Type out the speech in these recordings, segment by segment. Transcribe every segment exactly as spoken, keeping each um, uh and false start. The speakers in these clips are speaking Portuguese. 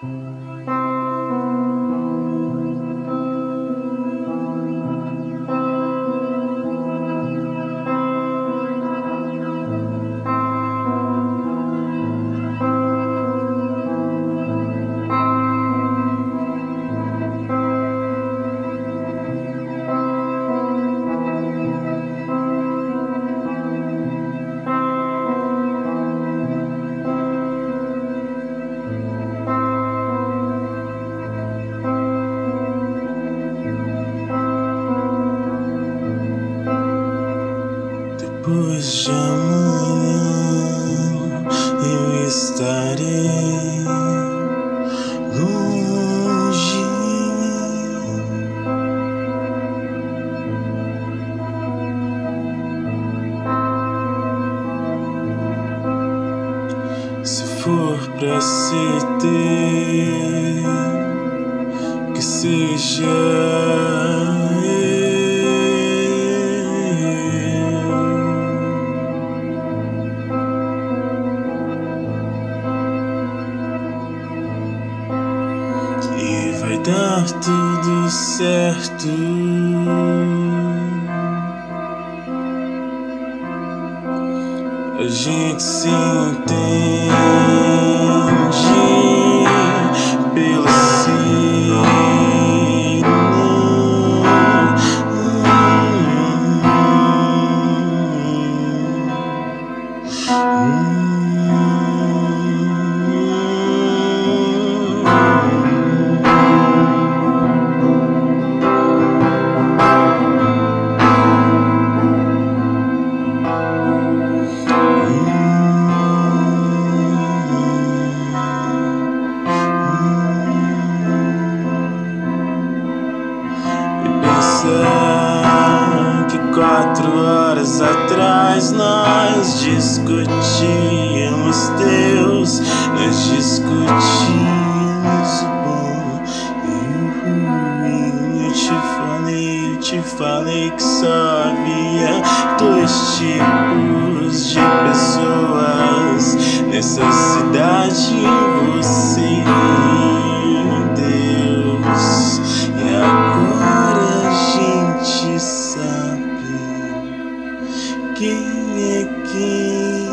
Depois de amanhã eu estarei longe. Se for pra se ter, que seja vai dar tudo certo. A gente se entende pelo signo. Que quatro horas atrás nós discutíamos Deus, nós discutimos o bom e o ruim. Eu te falei, eu te falei que só havia dois tipos de pessoas nessa cidade, você e Deus. E agora a gente sabe quem é quem.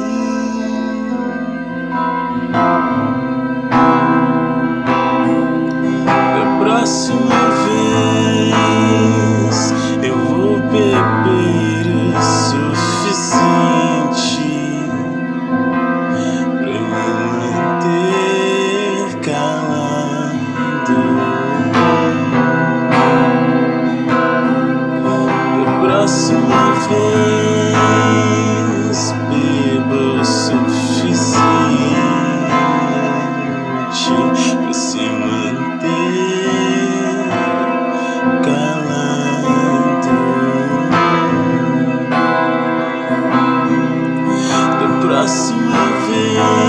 Da próxima vez eu vou beber o suficiente pra me manter calado. Próxima vez beba o suficiente pra se manter calado. Da próxima vez